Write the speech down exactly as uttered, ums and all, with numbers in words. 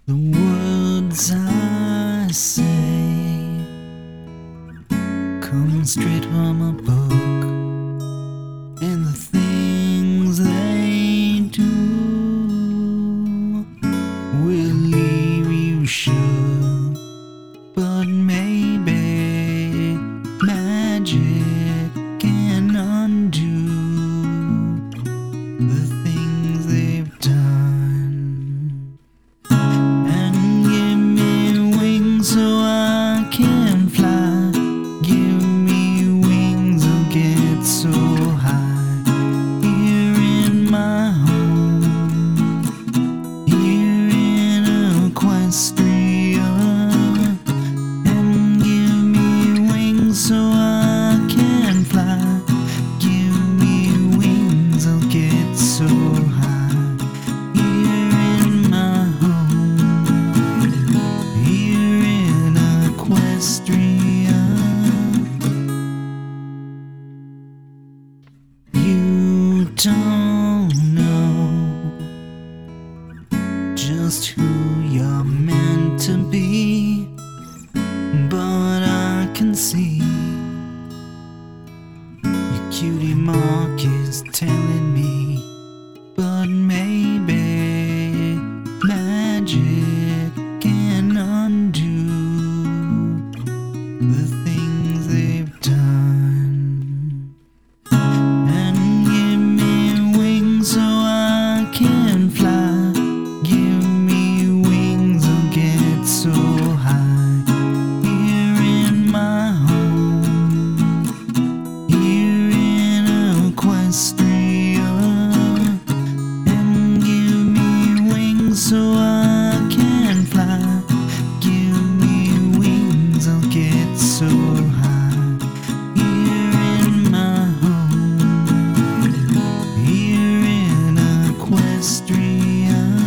The words I say come straight from a book, and the things they do will leave you shook. But maybe magic can undo the things they've done, and give me wings so I can fly. Give me wings, I'll get so high. Here in my home, here in Equestria, and give me wings so I can fly. Give me wings, I'll get so high. Here in my home, here in Equestria. You don't know just who you're meant to be, but I can see your cutie mark is telling me. But maybe magic can undo the things they've done, and give me wings so I can fly. Give me wings, I'll get so high. Here in my home, here in Equestria, and give me wings so I can fly. Give me wings, I'll get so high. Here in my home, here in Equestria.